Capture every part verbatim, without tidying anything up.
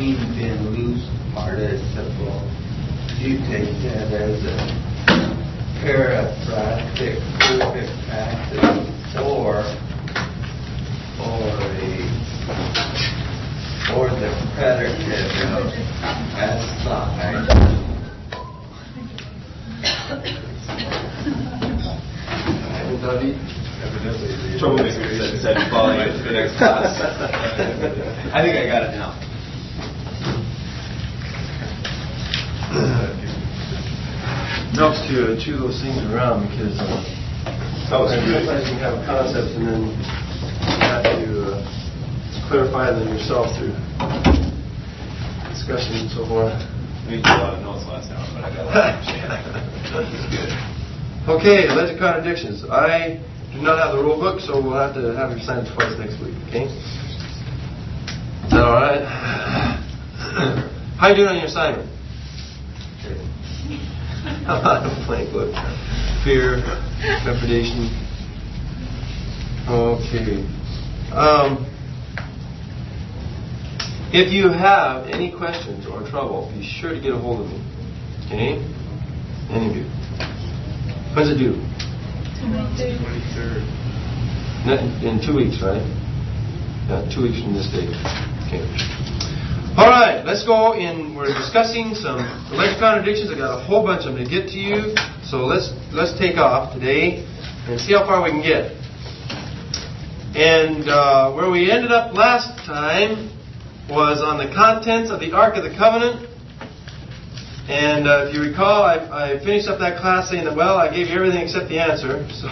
green pin loose part is simple. You take that as a paraphractic capacity or or a or the predicate of aside. Everybody? Evidently, troublemaker said, said falling into the next class. I think I got it now. It helps to uh, chew those things around because uh, Oh, sometimes you can have a concept and then you have to uh, clarify them yourself through discussion and so forth. We did a lot of notes last time, but I got a lot of understanding. It's good. Okay, alleged contradictions. I do not have the rule book, so we'll have to have you sign it twice next week, okay? Is that alright? How you doing on your assignment? A lot of blank look. Fear, trepidation. Okay. Um, if you have any questions or trouble, be sure to get a hold of me. Okay? Any of you. When's it due? twenty-third. In two weeks, right? Yeah, two weeks from this date. Okay. All right, let's go in. We're discussing some alleged contradictions. I got a whole bunch of them to get to you. So let's let's take off today and see how far we can get. And uh, where we ended up last time was on the contents of the Ark of the Covenant. And uh, if you recall, I, I finished up that class saying that, well, I gave you everything except the answer. So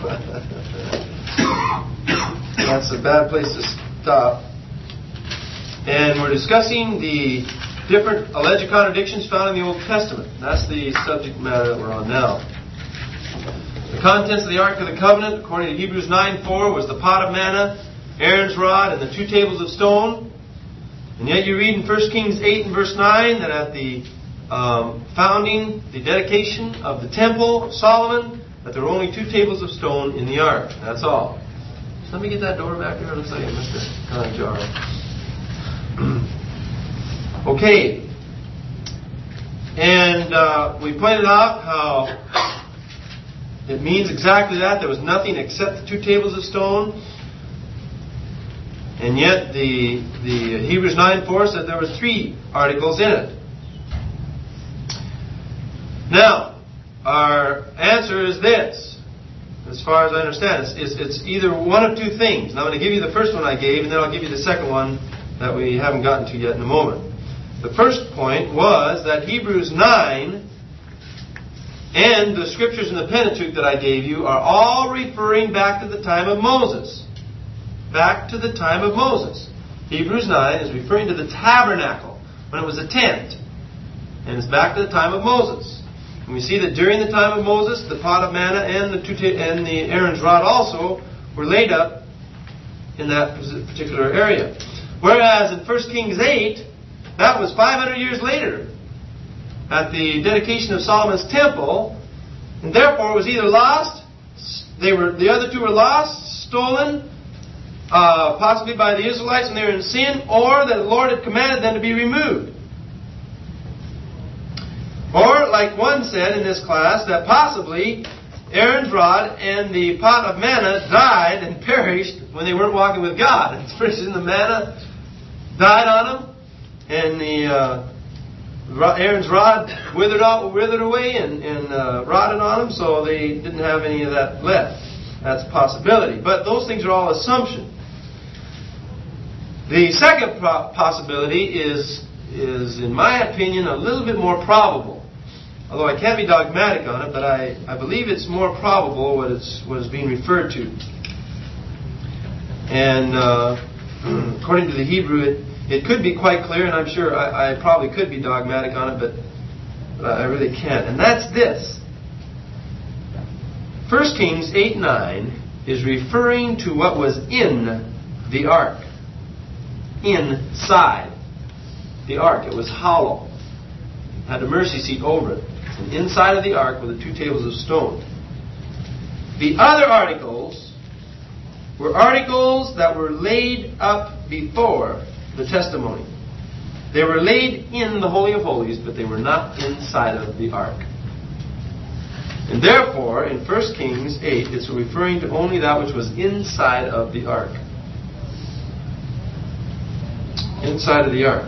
that's a bad place to stop. And we're discussing the different alleged contradictions found in the Old Testament. That's the subject matter that we're on now. The contents of the Ark of the Covenant, according to Hebrews nine four, was the pot of manna, Aaron's rod, and the two tables of stone. And yet you read in First Kings eight and verse nine that at the um, founding, the dedication of the temple of Solomon, that there were only two tables of stone in the ark. That's all. So let me get that door back there. It looks like I missed a kind of jar. Okay. And uh, we pointed out how it means exactly that. There was nothing except the two tables of stone. And yet the, the Hebrews nine four said there were three articles in it. Now, our answer is this, as far as I understand. It's, it's, it's either one of two things. Now I'm going to give you the first one I gave, and then I'll give you the second one that we haven't gotten to yet in a moment. The first point was that Hebrews nine and the scriptures in the Pentateuch that I gave you are all referring back to the time of Moses. Back to the time of Moses. Hebrews nine is referring to the tabernacle, when it was a tent. And it's back to the time of Moses. And we see that during the time of Moses, the pot of manna and the, two ta- and the Aaron's rod also were laid up in that particular area. Whereas in First Kings eight, that was five hundred years later, at the dedication of Solomon's temple, and therefore it was either lost, they were the other two were lost, stolen, uh, possibly by the Israelites when they were in sin, or that the Lord had commanded them to be removed. Or, like one said in this class, that possibly Aaron's rod and the pot of manna died and perished when they weren't walking with God. And for instance, the manna died on them, and the uh, Aaron's rod withered out, withered away and, and uh, rotted on them, so they didn't have any of that left. That's a possibility. But those things are all assumption. The second pro- possibility is, is, in my opinion, a little bit more probable. Although I can't be dogmatic on it, but I, I believe it's more probable what it's what is being referred to. And uh, according to the Hebrew, it, it could be quite clear, and I'm sure I, I probably could be dogmatic on it, but, but I really can't. And that's this. First Kings eight nine is referring to what was in the ark. Inside the ark. It was hollow. It had a mercy seat over it. And inside of the ark were the two tables of stone. The other articles were articles that were laid up before the testimony. They were laid in the Holy of Holies, but they were not inside of the ark. And therefore, in First Kings eight, it's referring to only that which was inside of the ark. Inside of the ark.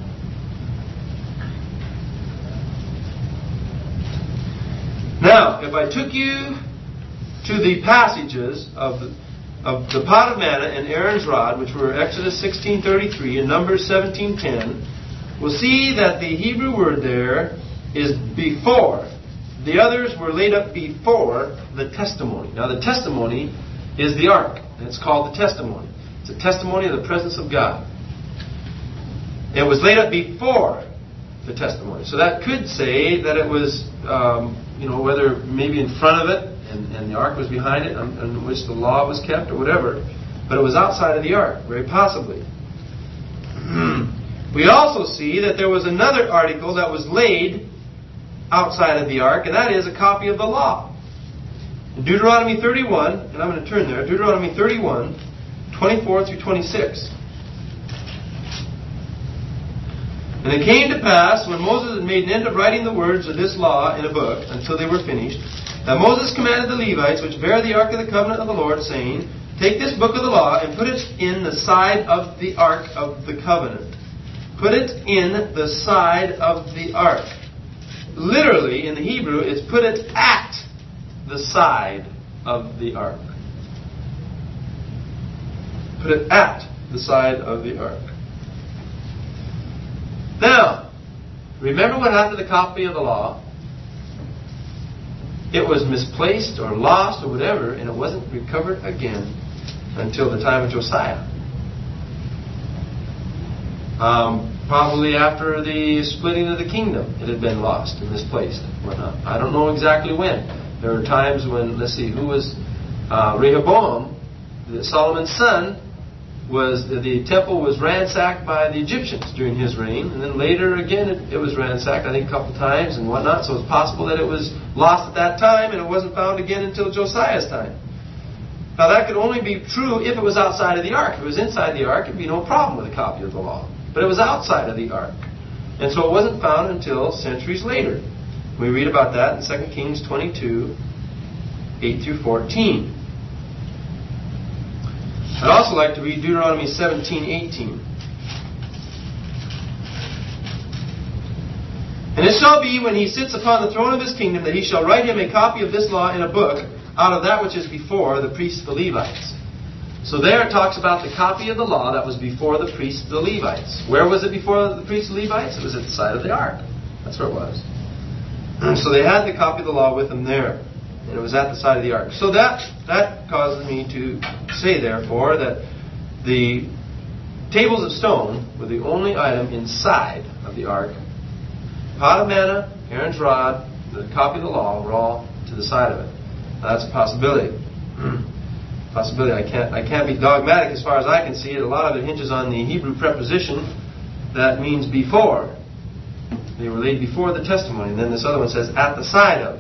Now, if I took you to the passages of the, of the pot of manna and Aaron's rod, which were Exodus sixteen thirty-three and Numbers seventeen ten, we'll see that the Hebrew word there is before. The others were laid up before the testimony. Now the testimony is the ark. And it's called the testimony. It's a testimony of the presence of God. It was laid up before the testimony. So that could say that it was, um, you know, whether maybe in front of it and, and the ark was behind it, on, on which the law was kept or whatever. But it was outside of the ark, very possibly. We also see that there was another article that was laid outside of the ark, and that is a copy of the law. In Deuteronomy thirty-one, and I'm going to turn there, Deuteronomy thirty-one, twenty-four through twenty-six. And it came to pass, when Moses had made an end of writing the words of this law in a book, until they were finished, that Moses commanded the Levites, which bear the ark of the covenant of the Lord, saying, Take this book of the law, and put it in the side of the ark of the covenant. Put it in the side of the ark. Literally, in the Hebrew, it's put it at the side of the ark. Put it at the side of the ark. Now, remember what happened to the copy of the law? It was misplaced or lost or whatever, and it wasn't recovered again until the time of Josiah. Um, probably after the splitting of the kingdom, it had been lost and misplaced and whatnot. I don't know exactly when. There were times when, let's see, who was uh, Rehoboam, the, Solomon's son, was the, the temple was ransacked by the Egyptians during his reign, and then later again it, it was ransacked, I think a couple times and whatnot. So it's possible that it was lost at that time and it wasn't found again until Josiah's time. Now that could only be true if it was outside of the ark. If it was inside the ark, it'd be no problem with a copy of the law. But it was outside of the ark. And so it wasn't found until centuries later. We read about that in Second Kings twenty-two, eight through fourteen. I'd also like to read Deuteronomy seventeen, eighteen. And it shall be when he sits upon the throne of his kingdom that he shall write him a copy of this law in a book out of that which is before the priests the Levites. So there it talks about the copy of the law that was before the priests the Levites. Where was it before the priests the Levites? It was at the side of the ark. That's where it was. So they had the copy of the law with them there. And it was at the side of the ark. So that that causes me to say, therefore, that the tables of stone were the only item inside of the ark. Pot of manna, Aaron's rod, the copy of the law were all to the side of it. Now, that's a possibility. Possibility. I can't I can't be dogmatic as far as I can see it. A lot of it hinges on the Hebrew preposition that means before. They were laid before the testimony. And then this other one says at the side of.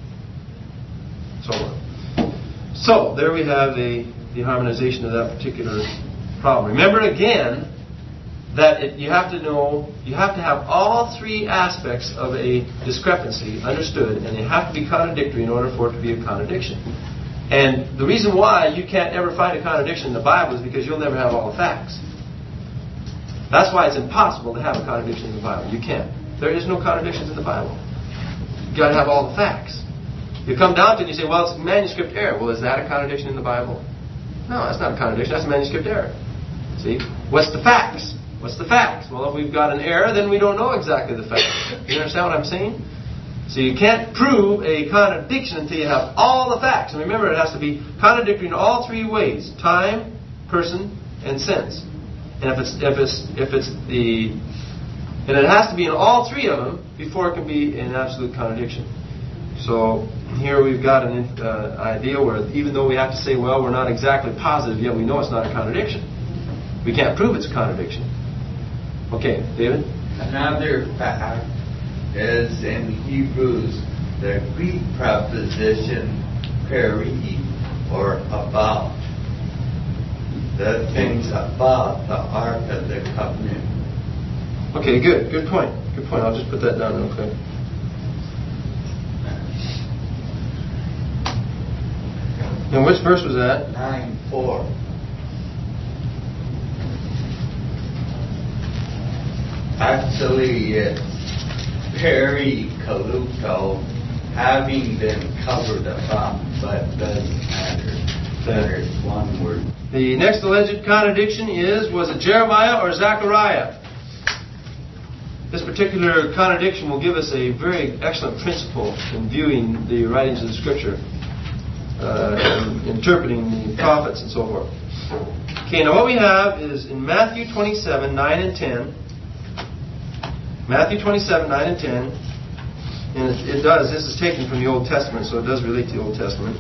So on. So there we have the, the harmonization of that particular problem. Remember again that it, you have to know, you have to have all three aspects of a discrepancy understood, and they have to be contradictory in order for it to be a contradiction. And the reason why you can't ever find a contradiction in the Bible is because you'll never have all the facts. That's why it's impossible to have a contradiction in the Bible. You can't. There is no contradictions in the Bible. You've got to have all the facts. You come down to it and you say, well, it's manuscript error. Well, is that a contradiction in the Bible? No, that's not a contradiction. That's a manuscript error. See? What's the facts? What's the facts? Well, if we've got an error, then we don't know exactly the facts. You understand what I'm saying? So you can't prove a contradiction until you have all the facts. And remember, it has to be contradictory in all three ways: time, person, and sense. And if it's if it's if it's the and it has to be in all three of them before it can be an absolute contradiction. So here we've got an uh, idea where even though we have to say, well, we're not exactly positive, yet we know it's not a contradiction. We can't prove it's a contradiction. Okay, David? Another fact is in Hebrews, the Greek preposition peri, or about, the things about the Ark of the Covenant. Okay, good. Good point. Good point. I'll just put that down real quick. And which verse was that? nine four. Actually, it's peri kaluto, having been covered up, but doesn't matter. There's one word. The next alleged contradiction is, was it Jeremiah or Zechariah? This particular contradiction will give us a very excellent principle in viewing the writings of the Scripture, uh, and interpreting the prophets and so forth. Okay, now what we have is in Matthew twenty-seven, nine and ten. Matthew twenty-seven, nine and ten. And it, it does, this is taken from the Old Testament, so it does relate to the Old Testament.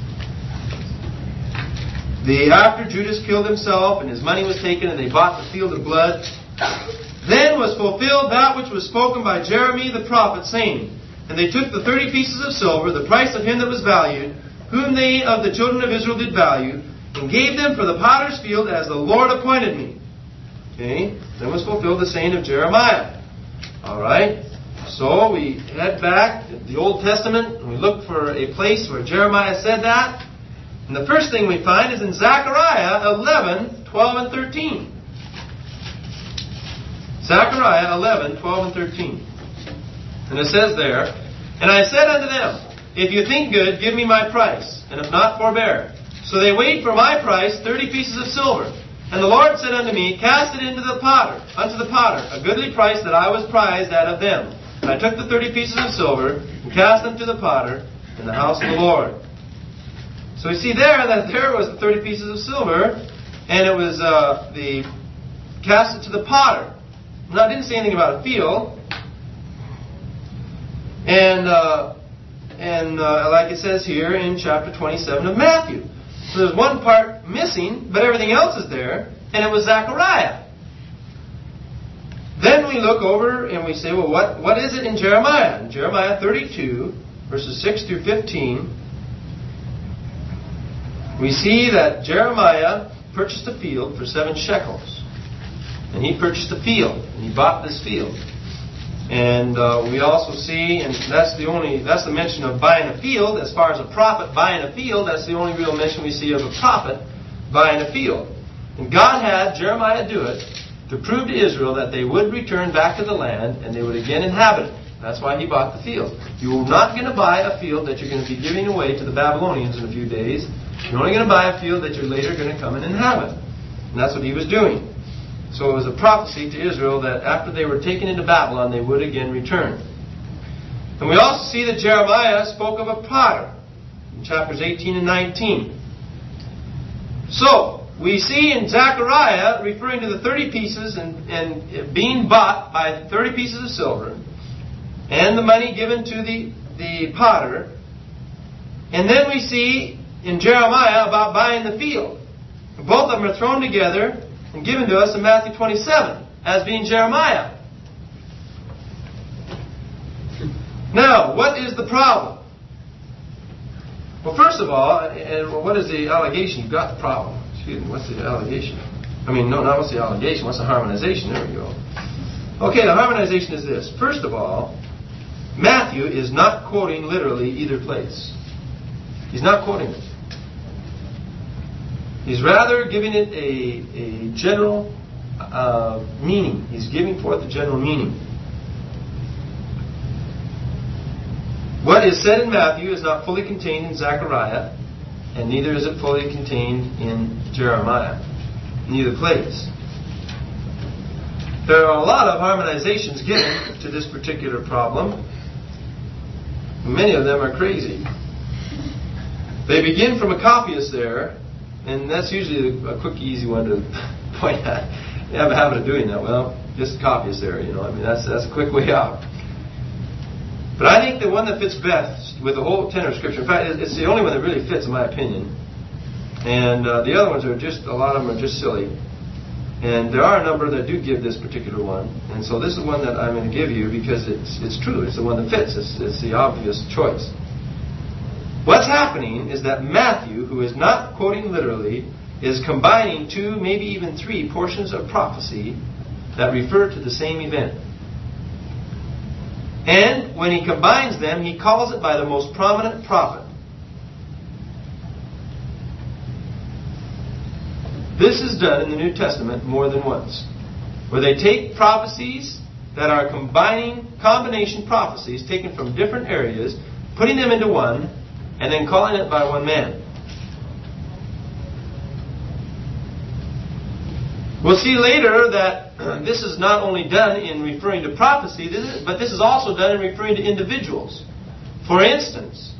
The after Judas killed himself and his money was taken and they bought the field of blood, then was fulfilled that which was spoken by Jeremy the prophet, saying, and they took the thirty pieces of silver, the price of him that was valued, whom they of the children of Israel did value, and gave them for the potter's field as the Lord appointed me. Okay, then was fulfilled the saying of Jeremiah. Alright, so we head back to the Old Testament and we look for a place where Jeremiah said that. And the first thing we find is in Zechariah eleven, twelve and thirteen. Zechariah eleven, twelve and thirteen. And it says there, and I said unto them, if you think good, give me my price, and if not, forbear. So they weighed for my price thirty pieces of silver. And the Lord said unto me, cast it into the potter, unto the potter, a goodly price that I was prized out of them. And I took the thirty pieces of silver, and cast them to the potter in the house of the Lord. So we see there that there was the thirty pieces of silver, and it was uh, the cast it to the potter. Now, it didn't say anything about a field. And, uh, and uh, like it says here in chapter twenty-seven of Matthew. So there's one part missing, but everything else is there, and it was Zechariah. Then we look over and we say, well, what, what is it in Jeremiah? In Jeremiah thirty-two, verses six through fifteen, we see that Jeremiah purchased a field for seven shekels. And he purchased a field, and he bought this field. And uh, we also see, and that's the only, that's the mention of buying a field. As far as a prophet buying a field, that's the only real mention we see of a prophet buying a field. And God had Jeremiah do it to prove to Israel that they would return back to the land and they would again inhabit it. That's why he bought the field. You're not going to buy a field that you're going to be giving away to the Babylonians in a few days. You're only going to buy a field that you're later going to come and inhabit. And that's what he was doing. So it was a prophecy to Israel that after they were taken into Babylon, they would again return. And we also see that Jeremiah spoke of a potter in chapters eighteen and nineteen. So, we see in Zechariah referring to the thirty pieces and, and being bought by thirty pieces of silver and the money given to the, the potter. And then we see in Jeremiah about buying the field. Both of them are thrown together and given to us in Matthew twenty-seven as being Jeremiah. Now, what is the problem? Well, first of all, and what is the allegation? You've got the problem. Excuse me, what's the allegation? I mean, no, not what's the allegation, what's the harmonization? There we go. Okay, the harmonization is this. First of all, Matthew is not quoting literally either place. He's not quoting it. He's rather giving it a, a general uh, meaning. He's giving forth a general meaning. What is said in Matthew is not fully contained in Zechariah, and neither is it fully contained in Jeremiah. In either place. There are a lot of harmonizations given to this particular problem. Many of them are crazy. They begin from a copyist there, and that's usually a quick, easy one to point at. You have a habit of doing that. Well, just copyist there, you know. I mean, that's that's a quick way out. But I think the one that fits best with the whole tenor of Scripture, in fact, it's the only one that really fits, in my opinion. And uh, the other ones are just, a lot of them are just silly. And there are a number that do give this particular one. And so this is one that I'm going to give you because it's it's true. It's the one that fits. It's, it's the obvious choice. What's happening is that Matthew, who is not quoting literally, is combining two, maybe even three portions of prophecy that refer to the same event. And when he combines them, he calls it by the most prominent prophet. This is done in the New Testament more than once, where they take prophecies that are combining, combination prophecies taken from different areas, putting them into one, and then calling it by one man. We'll see later that this is not only done in referring to prophecy, but this is also done in referring to individuals. For instance,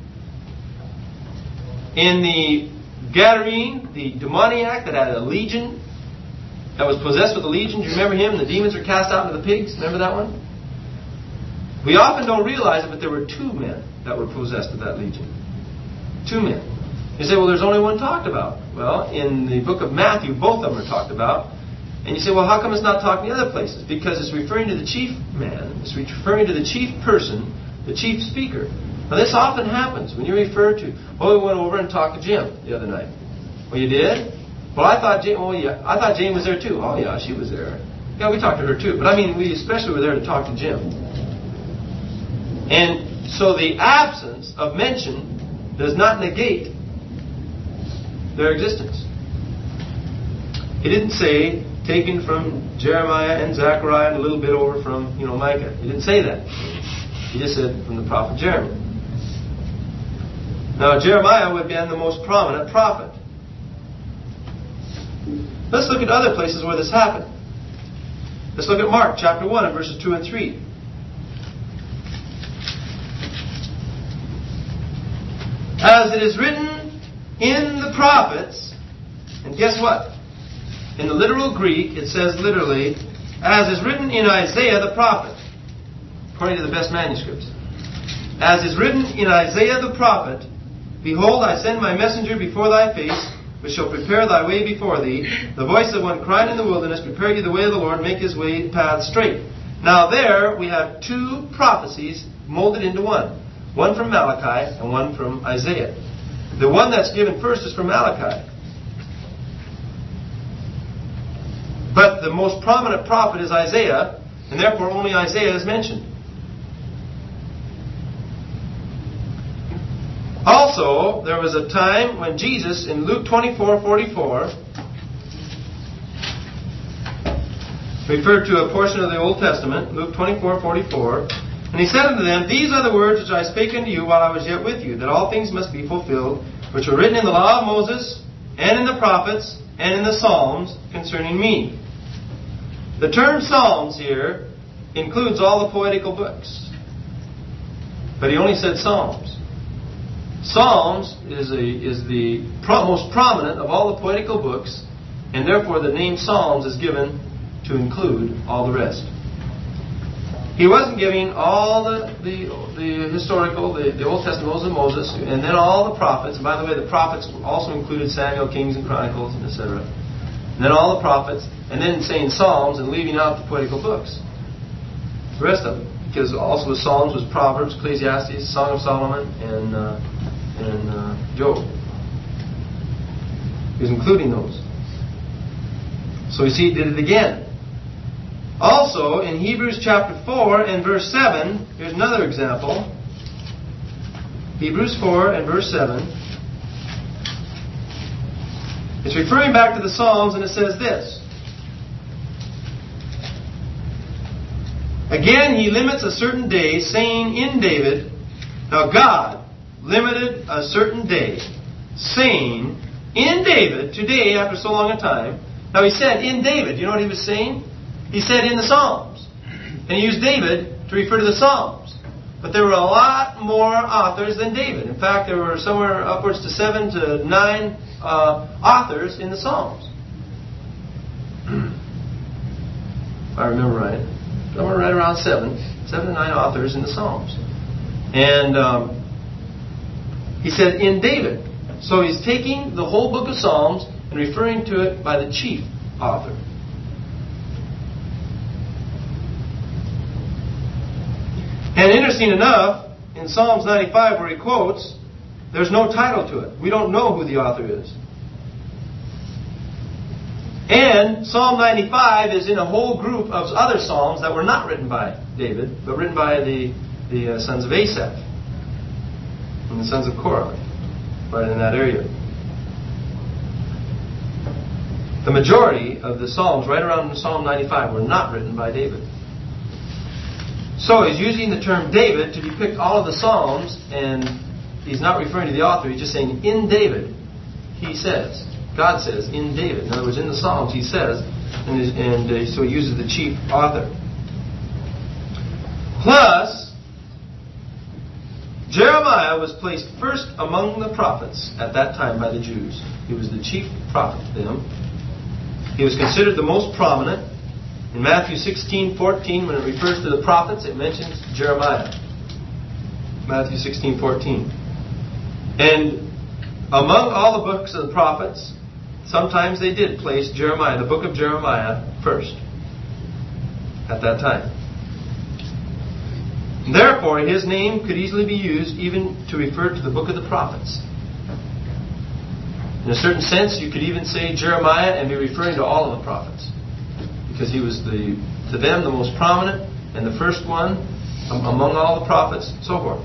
in the Gadarene, the demoniac that had a legion, that was possessed with a legion, do you remember him? The demons were cast out into the pigs. Remember that one? We often don't realize it, but there were two men that were possessed with that legion. Two men. You say, well, there's only one talked about. Well, in the book of Matthew, both of them are talked about. And you say, well, how come it's not talked in the other places? Because it's referring to the chief man. It's referring to the chief person, the chief speaker. Now, this often happens when you refer to, oh, we went over and talked to Jim the other night. Well, you did? Well, I thought Jane, well, yeah, I thought Jane was there too. Oh, yeah, she was there. Yeah, we talked to her too. But I mean, we especially were there to talk to Jim. And so the absence of mention does not negate their existence. He didn't say taken from Jeremiah and Zechariah and a little bit over from, you know, Micah. He didn't say that. He just said from the prophet Jeremiah. Now, Jeremiah would have been the most prominent prophet. Let's look at other places where this happened. Let's look at Mark chapter one and verses two and three. As it is written in the prophets, and guess what? In the literal Greek, it says literally, as is written in Isaiah the prophet, according to the best manuscripts. As is written in Isaiah the prophet, behold, I send my messenger before thy face, which shall prepare thy way before thee. The voice of one crying in the wilderness, prepare ye the way of the Lord, make his way path straight. Now there we have two prophecies molded into one. One from Malachi and one from Isaiah. The one that's given first is from Malachi. But the most prominent prophet is Isaiah, and therefore only Isaiah is mentioned. Also, there was a time when Jesus, in Luke twenty-four forty-four, referred to a portion of the Old Testament, Luke twenty-four forty-four, and he said unto them, these are the words which I spake unto you while I was yet with you, that all things must be fulfilled, which were written in the law of Moses, and in the prophets, and in the Psalms concerning me. The term Psalms here includes all the poetical books. But he only said Psalms. Psalms is, a, is the pro- most prominent of all the poetical books, and therefore the name Psalms is given to include all the rest. He wasn't giving all the, the, the historical, the, the Old Testament of Moses, and then all the prophets. And by the way, the prophets also included Samuel, Kings, and Chronicles, et cetera. And then all the prophets, and then saying Psalms and leaving out the poetical books. The rest of them. Because also the Psalms was Proverbs, Ecclesiastes, Song of Solomon, and... Uh, and uh, Job. He was including those. So you see, he did it again. Also, in Hebrews chapter four and verse seven, here's another example. Hebrews four and verse seven. It's referring back to the Psalms, and it says this. Again, he limits a certain day, saying in David, now God limited a certain day, saying, in David, today, after so long a time. Now he said, in David. You know what he was saying? He said, in the Psalms. And he used David to refer to the Psalms. But there were a lot more authors than David. In fact, there were somewhere upwards to seven to nine uh, authors in the Psalms. If I remember right. Somewhere right around seven. Seven to nine authors in the Psalms. And... Um, He said, in David. So he's taking the whole book of Psalms and referring to it by the chief author. And interesting enough, in Psalms ninety-five where he quotes, there's no title to it. We don't know who the author is. And Psalm ninety-five is in a whole group of other psalms that were not written by David, but written by the, the uh, sons of Asaph and the sons of Korah, right in that area. The majority of the psalms right around Psalm ninety-five were not written by David. So he's using the term David to depict all of the psalms, and he's not referring to the author. He's just saying, in David, he says. God says, in David. In other words, in the psalms, he says, and, and uh, so he uses the chief author. Plus, Jeremiah was placed first among the prophets at that time by the Jews. He was the chief prophet to them. He was considered the most prominent. In Matthew sixteen fourteen, when it refers to the prophets, it mentions Jeremiah. Matthew sixteen fourteen. And among all the books of the prophets, sometimes they did place Jeremiah, the book of Jeremiah, first at that time. Therefore, his name could easily be used even to refer to the book of the prophets. In a certain sense, you could even say Jeremiah and be referring to all of the prophets, because he was the to them the most prominent and the first one among all the prophets, so forth.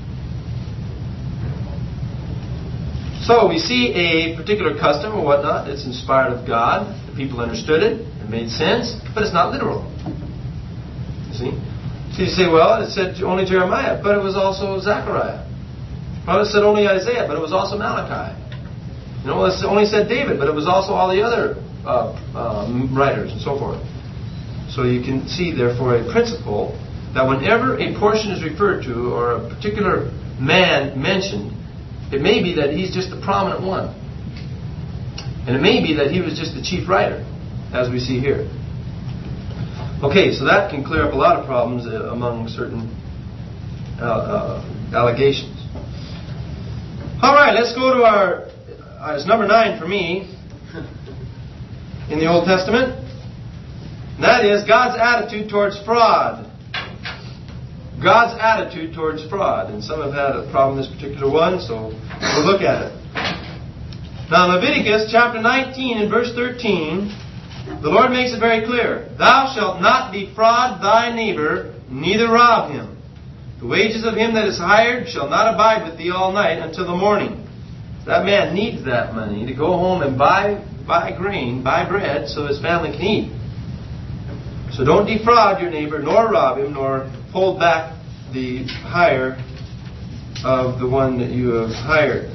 So we see a particular custom or whatnot that's inspired of God. The people understood it. It made sense, but it's not literal. You see? So you say, well, it said only Jeremiah, but it was also Zechariah. Well, it said only Isaiah, but it was also Malachi. You know, it only said David, but it was also all the other uh, uh, writers and so forth. So you can see, therefore, a principle that whenever a portion is referred to or a particular man mentioned, it may be that he's just the prominent one. And it may be that he was just the chief writer, as we see here. Okay, so that can clear up a lot of problems uh, among certain uh, uh, allegations. All right, let's go to our, uh, it's number nine for me in the Old Testament. And that is God's attitude towards fraud. God's attitude towards fraud. And some have had a problem with this particular one, so we'll look at it. Now, Leviticus chapter nineteen and verse thirteen, the Lord makes it very clear. Thou shalt not defraud thy neighbor, neither rob him. The wages of him that is hired shall not abide with thee all night until the morning. That man needs that money to go home and buy, buy grain, buy bread, so his family can eat. So don't defraud your neighbor, nor rob him, nor hold back the hire of the one that you have hired.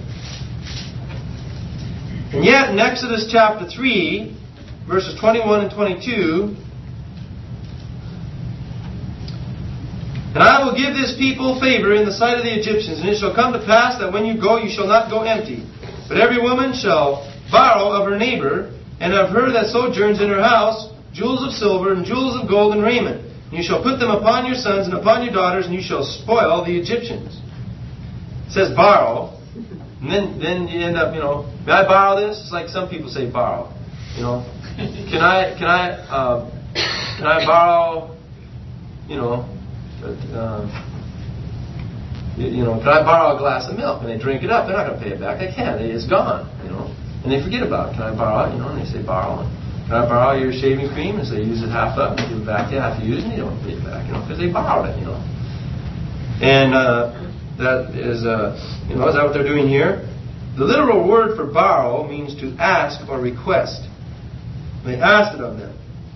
And yet, in Exodus chapter three, verses twenty-one and twenty-two, and I will give this people favor in the sight of the Egyptians, and it shall come to pass that when you go, you shall not go empty. But every woman shall borrow of her neighbor, and of her that sojourns in her house, jewels of silver, and jewels of gold, and raiment. And you shall put them upon your sons and upon your daughters, and you shall spoil the Egyptians. It says borrow. And then, then you end up, you know, may I borrow this? It's like some people say borrow. You know, can I, can I, uh, can I borrow, you know, uh, you, you know, can I borrow a glass of milk? And they drink it up. They're not going to pay it back. They can't. It's gone, you know. And they forget about it. Can I borrow it? You know, and they say borrow. Can I borrow your shaving cream? And so they use it half up and give it back to you after you use it, and you don't pay it back, you know, because they borrowed it, you know. And uh, that is, uh, you know, is that what they're doing here? The literal word for borrow means to ask or request. They asked it of them.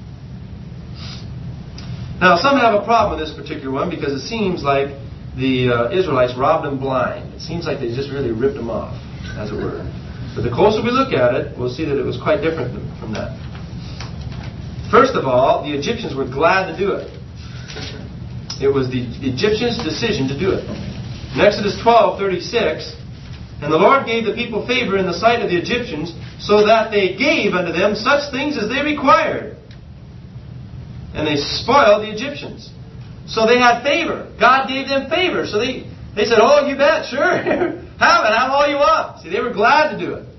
Now, some have a problem with this particular one because it seems like the uh, Israelites robbed them blind. It seems like they just really ripped them off, as it were. But the closer we look at it, we'll see that it was quite different from that. First of all, the Egyptians were glad to do it. It was the Egyptians' decision to do it. In Exodus twelve thirty-six, and the Lord gave the people favor in the sight of the Egyptians, so that they gave unto them such things as they required. And they spoiled the Egyptians. So they had favor. God gave them favor. So they, they said, oh, you bet, sure. Have it, have all you want. See, they were glad to do it.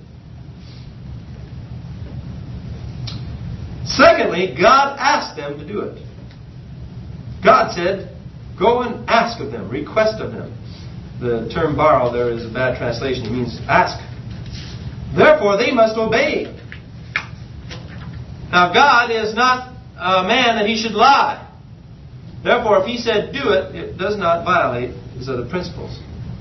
Secondly, God asked them to do it. God said, go and ask of them, request of them. The term borrow there is a bad translation. It means ask. Therefore, they must obey. Now God is not a man that He should lie. Therefore, if He said do it, it does not violate His other principles.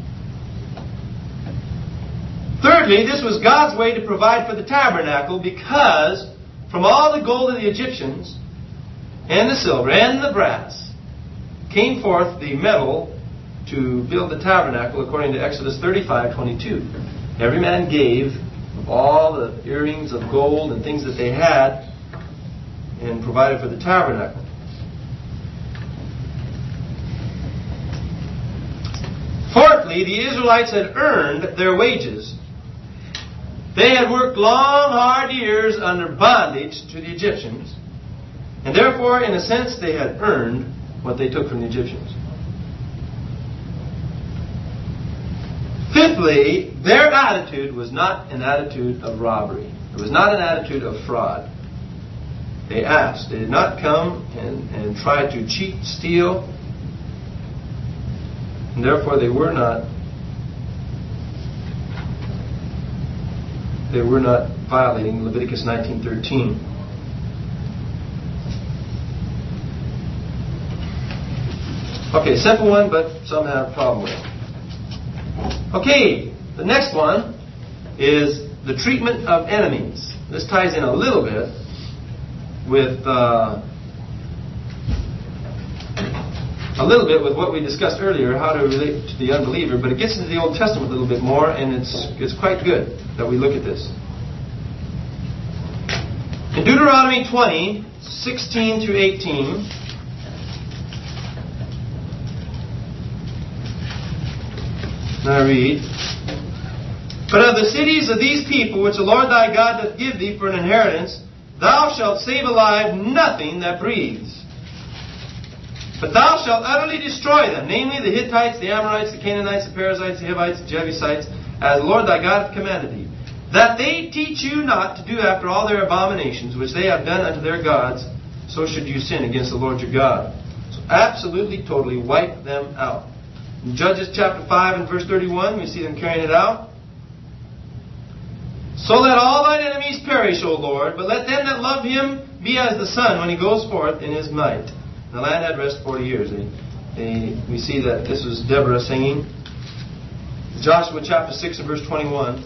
Thirdly, this was God's way to provide for the tabernacle, because from all the gold of the Egyptians and the silver and the brass came forth the metal to build the tabernacle, according to Exodus thirty-five twenty-two. Every man gave of all the earrings of gold and things that they had, and provided for the tabernacle. Fourthly, the Israelites had earned their wages. They had worked long, hard years under bondage to the Egyptians, and therefore, in a sense, they had earned what they took from the Egyptians. Fifthly, their attitude was not an attitude of robbery. It was not an attitude of fraud. They asked. They did not come and, and try to cheat, steal, and therefore they were not they were not violating Leviticus nineteen thirteen. Okay, simple one, but some have a problem with it. Okay, the next one is the treatment of enemies. This ties in a little bit with uh, a little bit with what we discussed earlier, how to relate to the unbeliever, but it gets into the Old Testament a little bit more, and it's it's quite good that we look at this. In Deuteronomy twenty, sixteen through eighteen, I read, "But of the cities of these people, which the Lord thy God doth give thee for an inheritance, thou shalt save alive nothing that breathes. But thou shalt utterly destroy them, namely the Hittites, the Amorites, the Canaanites, the Perizzites, the Hivites, the Jebusites, as the Lord thy God hath commanded thee, that they teach you not to do after all their abominations, which they have done unto their gods, so should you sin against the Lord your God." So absolutely, totally wipe them out. In Judges chapter five and verse thirty-one, we see them carrying it out. "So let all thine enemies perish, O Lord, but let them that love him be as the sun when he goes forth in his might." The land had rest forty years. They, they, we see that this was Deborah singing. Joshua chapter six and verse twenty-one.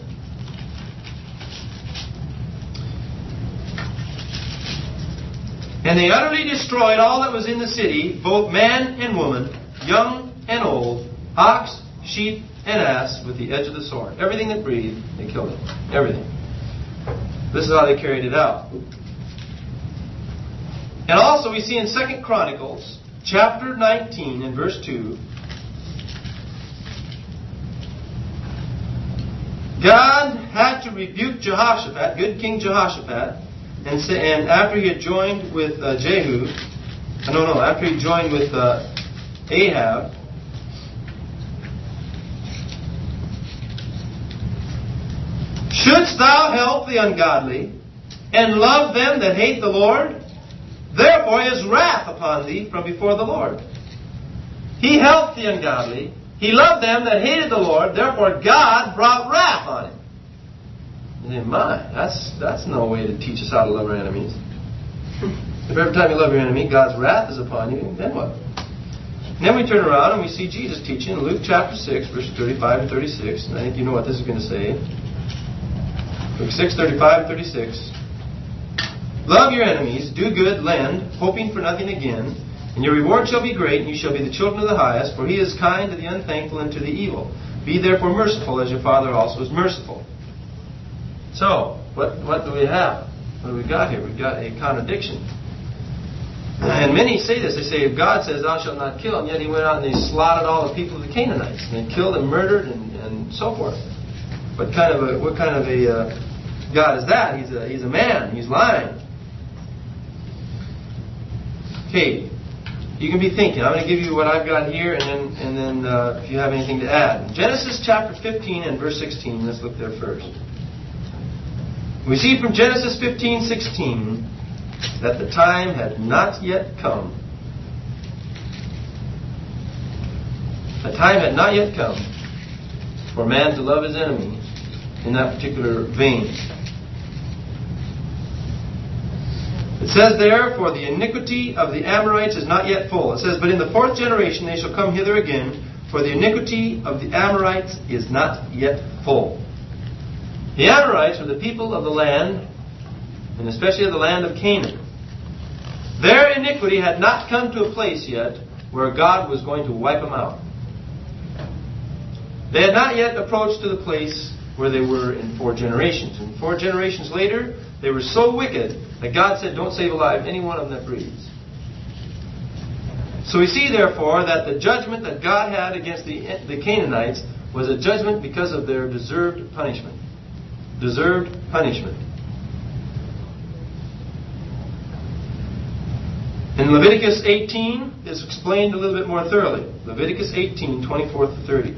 "And they utterly destroyed all that was in the city, both man and woman, young and old, ox, sheep, and ass, with the edge of the sword." Everything that breathed, they killed it. Everything. This is how they carried it out. And also we see in Second Chronicles, chapter nineteen and verse two, God had to rebuke Jehoshaphat, good King Jehoshaphat, and, say, and after he had joined with uh, Jehu, no, no, after he joined with uh, Ahab, "Shouldst thou help the ungodly, and love them that hate the Lord? Therefore is wrath upon thee from before the Lord." He helped the ungodly. He loved them that hated the Lord. Therefore God brought wrath on him. And then, my, that's, that's no way to teach us how to love our enemies. If every time you love your enemy, God's wrath is upon you, then what? And then we turn around and we see Jesus teaching in Luke chapter six, verses thirty-five and thirty-six. And I think you know what this is going to say. Luke six, thirty-five and thirty-six. "Love your enemies, do good, lend, hoping for nothing again, and your reward shall be great, and you shall be the children of the highest, for he is kind to the unthankful and to the evil. Be therefore merciful, as your Father also is merciful." So, what, what do we have? What do we got here? We've got a contradiction. And many say this. They say, if God says, "Thou shalt not kill," and yet he went out and they slaughtered all the people of the Canaanites, and they killed and murdered and, and so forth. What kind of a, what kind of a uh, God is that? He's a, he's a man. He's lying. Okay, you can be thinking. I'm going to give you what I've got here, and then and then uh, if you have anything to add. Genesis chapter fifteen and verse sixteen. Let's look there first. We see from Genesis fifteen sixteen that the time had not yet come. The time had not yet come for man to love his enemy in that particular vein. It says there, for the iniquity of the Amorites is not yet full. It says, but in the fourth generation they shall come hither again, for the iniquity of the Amorites is not yet full. The Amorites were the people of the land, and especially of the land of Canaan. Their iniquity had not come to a place yet where God was going to wipe them out. They had not yet approached to the place where they were in four generations. And four generations later, they were so wicked that God said, don't save alive any one of them that breathes. So we see, therefore, that the judgment that God had against the, the Canaanites was a judgment because of their deserved punishment. Deserved punishment. In Leviticus eighteen, it's explained a little bit more thoroughly. Leviticus eighteen, twenty-four to thirty.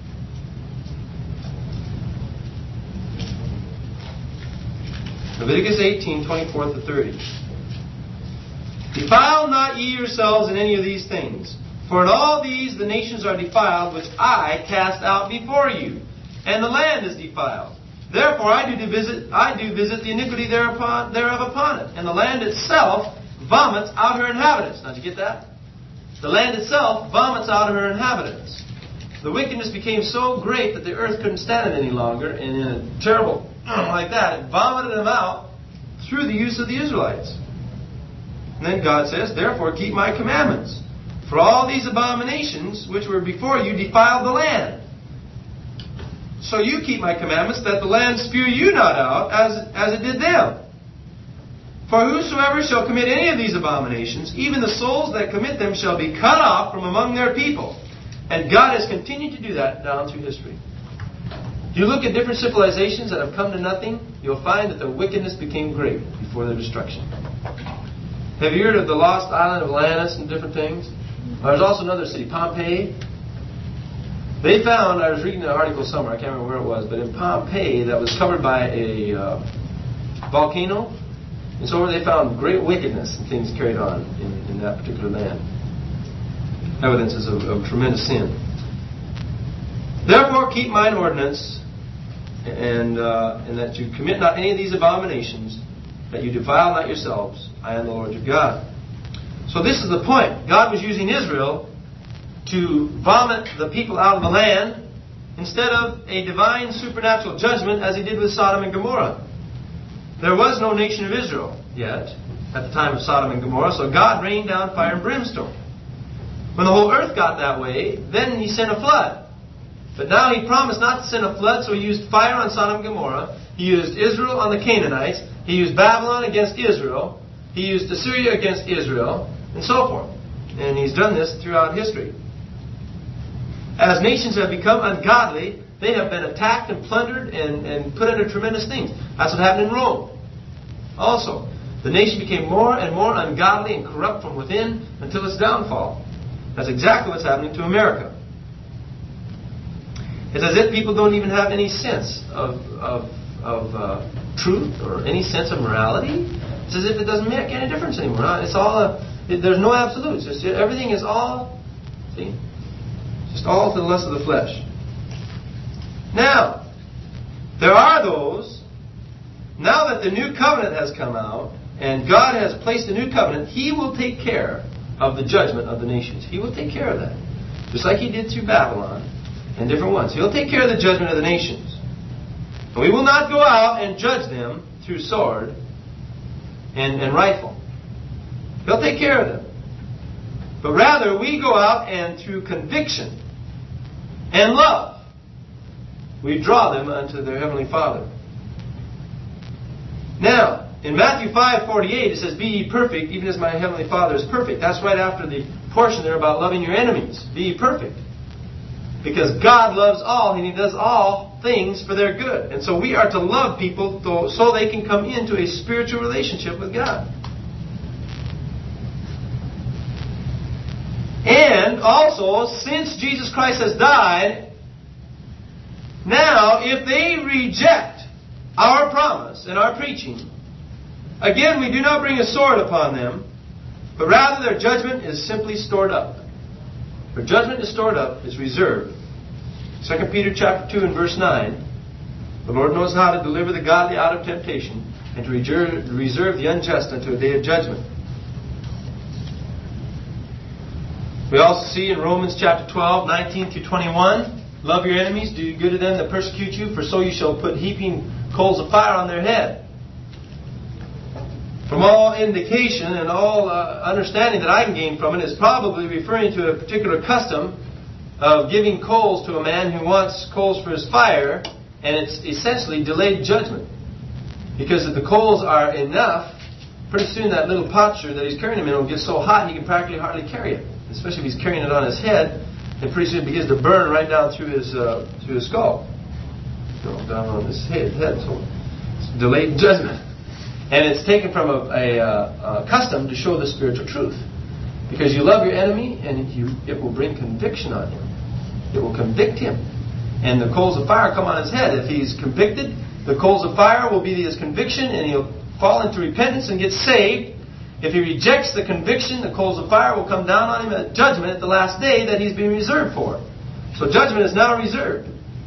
Leviticus eighteen, twenty-four to thirty. Defile not ye yourselves in any of these things, for in all these the nations are defiled, which I cast out before you, and the land is defiled. Therefore I do visit, I do visit the iniquity thereupon, thereof upon it, and the land itself vomits out her inhabitants. Now, did you get that? The land itself vomits out her inhabitants. The wickedness became so great that the earth couldn't stand it any longer, and in a terrible like that, it vomited them out through the use of the Israelites. And then God says, therefore keep my commandments. For all these abominations which were before you defiled the land. So you keep my commandments, that the land spew you not out, as, as it did them. For whosoever shall commit any of these abominations, even the souls that commit them shall be cut off from among their people. And God has continued to do that down through history. If you look at different civilizations that have come to nothing, you'll find that their wickedness became great before their destruction. Have you heard of the lost island of Atlantis and different things? There's also another city, Pompeii. They found, I was reading an article somewhere, I can't remember where it was, but in Pompeii that was covered by a uh, volcano. And so they found great wickedness and things carried on in, in that particular land. Evidences of, of tremendous sin. Therefore keep mine ordinance, and, uh, and that you commit not any of these abominations, that you defile not yourselves. I am the Lord your God. So this is the point. God was using Israel to vomit the people out of the land instead of a divine supernatural judgment as he did with Sodom and Gomorrah. There was no nation of Israel yet at the time of Sodom and Gomorrah, so God rained down fire and brimstone. When the whole earth got that way, then he sent a flood. But now he promised not to send a flood, so he used fire on Sodom and Gomorrah. He used Israel on the Canaanites. He used Babylon against Israel. He used Assyria against Israel, and so forth. And he's done this throughout history. As nations have become ungodly, they have been attacked and plundered and, and put under tremendous things. That's what happened in Rome. Also, the nation became more and more ungodly and corrupt from within until its downfall. That's exactly what's happening to America. It's as if people don't even have any sense of, of, of uh, truth or any sense of morality. It's as if it doesn't make any difference anymore. It's all a, it, there's no absolutes. It's just, everything is all, see, just all to the lust of the flesh. Now, there are those, now that the new covenant has come out, and God has placed a new covenant, He will take care of the judgment of the nations. He will take care of that. Just like He did through Babylon and different ones. He'll take care of the judgment of the nations. And we will not go out and judge them through sword and, and rifle. He'll take care of them. But rather, we go out and through conviction and love, we draw them unto their Heavenly Father. Now, in Matthew five forty-eight, it says, be ye perfect, even as my Heavenly Father is perfect. That's right after the portion there about loving your enemies. Be ye perfect. Because God loves all, and He does all things for their good. And so we are to love people so they can come into a spiritual relationship with God. And also, since Jesus Christ has died, now if they reject our promise and our preaching, again, we do not bring a sword upon them, but rather their judgment is simply stored up. Their judgment is stored up, is reserved. Second Peter chapter two and verse nine, the Lord knows how to deliver the godly out of temptation, and to reserve the unjust unto a day of judgment. We also see in Romans chapter twelve, nineteen through twenty-one, love your enemies, do good to them that persecute you, for so you shall put heaping coals of fire on their head. From all indication and all uh, understanding that I can gain from it, is probably referring to a particular custom of giving coals to a man who wants coals for his fire, and it's essentially delayed judgment. Because if the coals are enough, pretty soon that little potsherd that he's carrying them in will get so hot he can practically hardly carry it. Especially if he's carrying it on his head, and pretty soon it begins to burn right down through his uh, through his skull, you know, down on his head. head. So it's delayed judgment, and it's taken from a, a, a custom to show the spiritual truth. Because you love your enemy, and you, it will bring conviction on him. It will convict him, and the coals of fire come on his head. If he's convicted, the coals of fire will be his conviction, and he'll fall into repentance and get saved. If he rejects the conviction, the coals of fire will come down on him at judgment at the last day that he's being reserved for. So judgment is now reserved.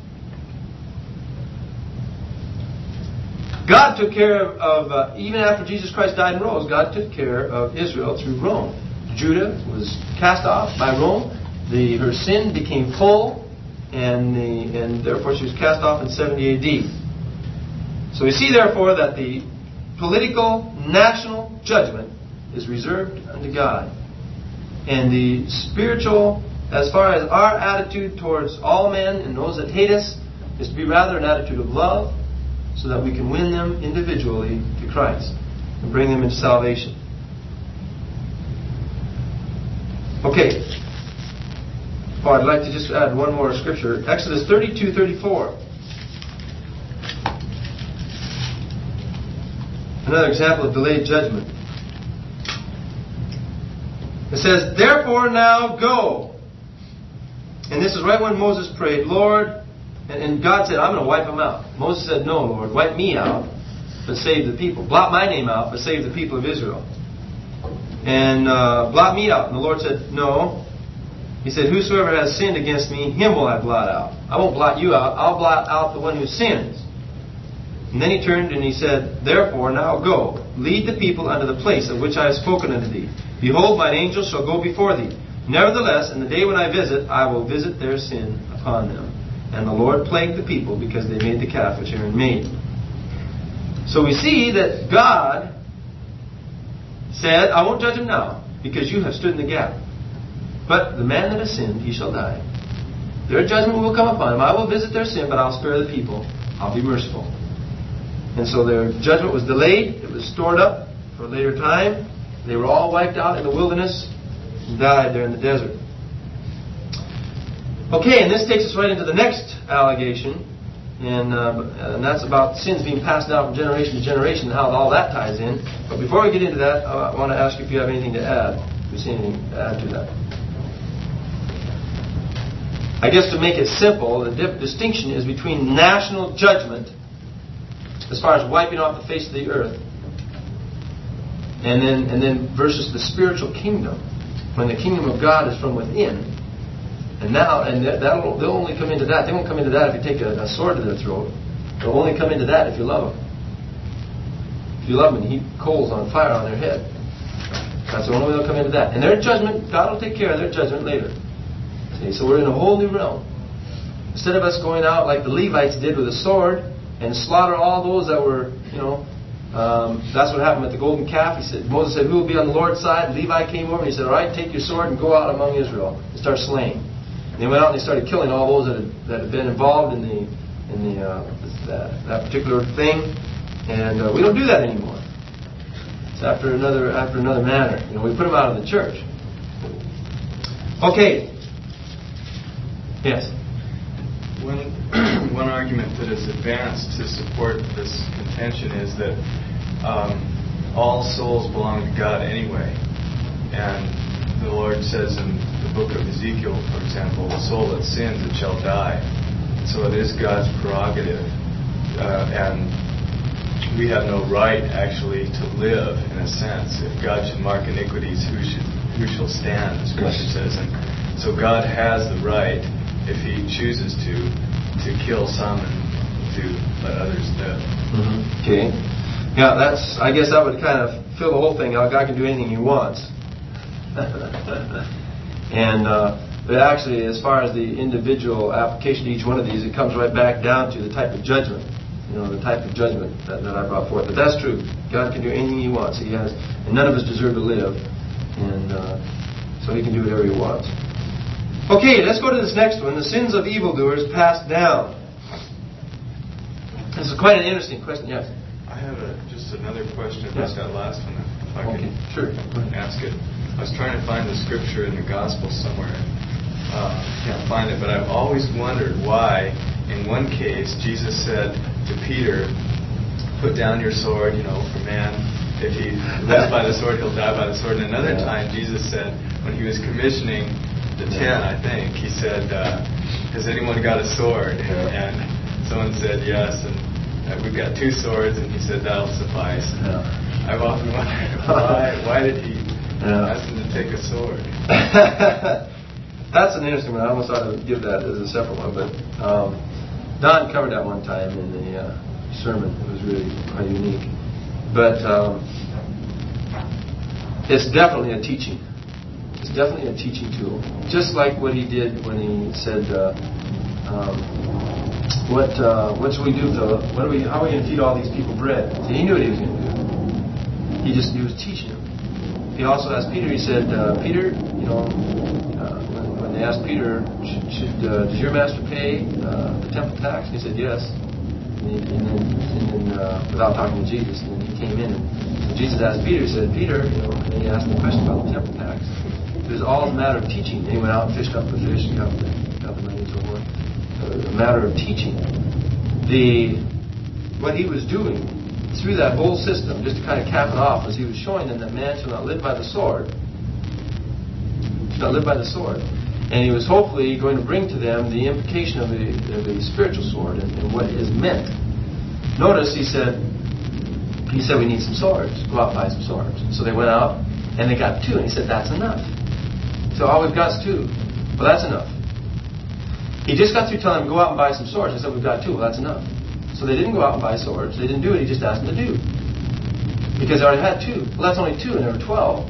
God took care of, of uh, even after Jesus Christ died and rose, God took care of Israel through Rome. Judah was cast off by Rome. The, her sin became full, and, the, and therefore she was cast off in seventy A D. So we see therefore that the political, national judgment is reserved unto God. And the spiritual, as far as our attitude towards all men and those that hate us, is to be rather an attitude of love, so that we can win them individually to Christ and bring them into salvation. Okay. Oh, I'd like to just add one more scripture. Exodus thirty-two thirty-four. Another example of delayed judgment. It says, therefore now go. And this is right when Moses prayed, Lord, and, and God said, I'm going to wipe them out. Moses said, no, Lord, wipe me out, but save the people. Blot my name out, but save the people of Israel. And uh, blot me out. And the Lord said, no. He said, whosoever has sinned against me, him will I blot out. I won't blot you out. I'll blot out the one who sins. And then he turned and he said, therefore now go, lead the people unto the place of which I have spoken unto thee. Behold, mine angel shall go before thee. Nevertheless, in the day when I visit, I will visit their sin upon them. And the Lord plagued the people because they made the calf which Aaron made. So we see that God said, I won't judge him now, because you have stood in the gap. But the man that has sinned, he shall die. Their judgment will come upon him. I will visit their sin, but I'll spare the people. I'll be merciful. And so their judgment was delayed. It was stored up for a later time. They were all wiped out in the wilderness and died there in the desert. Okay, and this takes us right into the next allegation. And, uh, and that's about sins being passed down from generation to generation and how all that ties in. But before we get into that, I want to ask you if you have anything to add. If you see anything to add to that. I guess to make it simple, the dip- distinction is between national judgment, as far as wiping off the face of the earth, and then and then versus the spiritual kingdom, when the kingdom of God is from within. And now, and that'll, they'll only come into that. They won't come into that if you take a, a sword to their throat. They'll only come into that if you love them. If you love them and heap coals on fire on their head. That's the only way they'll come into that. And their judgment, God will take care of their judgment later. See, so we're in a whole new realm. Instead of us going out like the Levites did with a sword and slaughter all those that were, you know, um, that's what happened with the golden calf. He said, Moses said, who will be on the Lord's side? Levi came over and he said, all right, take your sword and go out among Israel and start slaying. And they went out and they started killing all those that had, that had been involved in the in the uh, that, that particular thing. And uh, we don't do that anymore. It's after another after another manner. You know, we put them out of the church. Okay. Yes. One, one argument that is advanced to support this contention is that um, all souls belong to God anyway. And the Lord says in the book of Ezekiel, for example, the soul that sins, it shall die. So it is God's prerogative. Uh, and we have no right, actually, to live, in a sense. If God should mark iniquities, who should who shall stand, the Scripture says. And so God has the right, if He chooses to, to kill some and to let others live. Mm-hmm. Okay. Yeah, that's. I guess that would kind of fill the whole thing. God can do anything He wants. and uh, but actually, as far as the individual application to each one of these, it comes right back down to the type of judgment. You know, the type of judgment that, that I brought forth. But that's true. God can do anything He wants. He has, and none of us deserve to live, and uh, so He can do whatever He wants. Okay, let's go to this next one. The sins of evildoers passed down. This is quite an interesting question. Yes. I have a, just another question Yes. about that last one. If I Okay, could sure. ask it. I was trying to find the scripture in the gospel somewhere. Uh, can't find it, but I've always wondered why, in one case, Jesus said to Peter, "Put down your sword." You know, for man, if he lives by the sword, he'll die by the sword. And another Yeah. time, Jesus said, when he was commissioning the ten, I think, he said, uh, "Has anyone got a sword?" Yeah. And someone said yes, and uh, we've got two swords, and he said that'll suffice. Yeah. I've often wondered why why did he Yeah. ask him to take a sword? That's an interesting one. I almost ought to give that as a separate one, but um, Don covered that one time in the uh, sermon. It was really quite unique. But um, it's definitely a teaching. It's definitely a teaching tool. Just like what he did when he said, uh, um, "What uh, what should we do? To, what are we? How are we going to feed all these people bread?" See, he knew what he was going to do. He just he was teaching them. He also asked Peter. He said, uh, "Peter, you know." Uh, when, when they asked Peter, should, should uh, does your master pay uh, the temple tax? And he said, yes. And, he, and then, and then uh, without talking to Jesus, and then he came in, and so Jesus asked Peter. He said, Peter, you know, and then he asked him the question about the temple tax. It was all a matter of teaching. Then he went out and fished up the fish and got the, got the money and so forth. A matter of teaching. The what he was doing through that whole system, just to kind of cap it off, was he was showing them that man shall not live by the sword. Shall not live by the sword. And he was hopefully going to bring to them the implication of a, of a spiritual sword and, and what it is meant. Notice he said, he said we need some swords. Go out and buy some swords. So they went out and they got two. And he said, that's enough. So all we've got is two. Well, that's enough. He just got through telling them, go out and buy some swords. He said, we've got two. Well, that's enough. So they didn't go out and buy swords. They didn't do it. He just asked them to do. Because they already had two. Well, that's only two and there were twelve.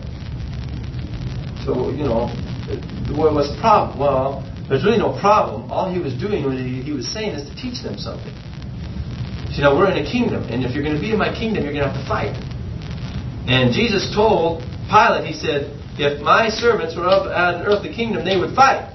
So, you know, what was the problem? Well, there's really no problem. All he was doing, what he, he was saying, is to teach them something. See, now we're in a kingdom, and if you're going to be in my kingdom, you're going to have to fight. And Jesus told Pilate, he said, if my servants were of an earthly kingdom, they would fight.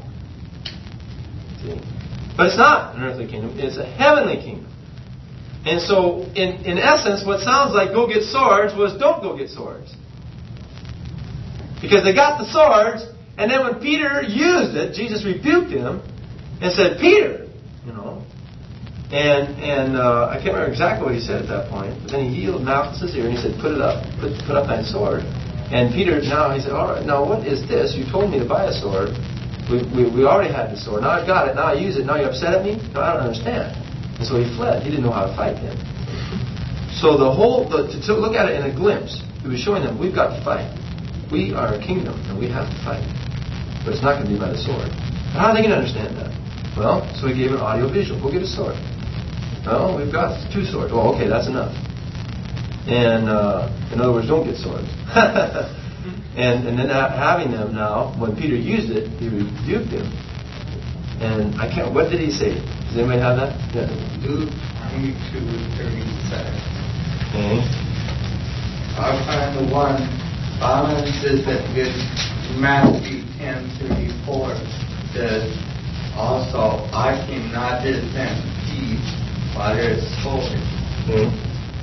See? But it's not an earthly kingdom, it's a heavenly kingdom. And so, in, in essence, what sounds like go get swords was don't go get swords. Because they got the swords, and then when Peter used it, Jesus rebuked him and said, Peter, you know. And and uh, I can't remember exactly what he said at that point, but then he healed Malchus's ear and he said, put it up, put, put up that sword. And Peter, now he said, all right, now what is this? You told me to buy a sword. We, we, we already had the sword. Now I've got it. Now I use it. Now you're upset at me? No, I don't understand. And so he fled. He didn't know how to fight then. So the whole, the, to, to look at it in a glimpse, he was showing them, we've got to fight. We are a kingdom, and we have to fight. But it's not going to be by the sword. But how are they going to understand that? Well, so he gave an audio visual. Go get a sword. Well, we've got two swords. Well, okay, that's enough. And uh, in other words, don't get swords. and and then having them now, when Peter used it, he rebuked him. And I can't. What did he say? Does anybody have that? Yeah. Luke twenty-two thirty-seven. Okay. I find the one. Balaam says that good. Matthew ten thirty-four says also, I came not to defend peace, but a sword. Mm-hmm.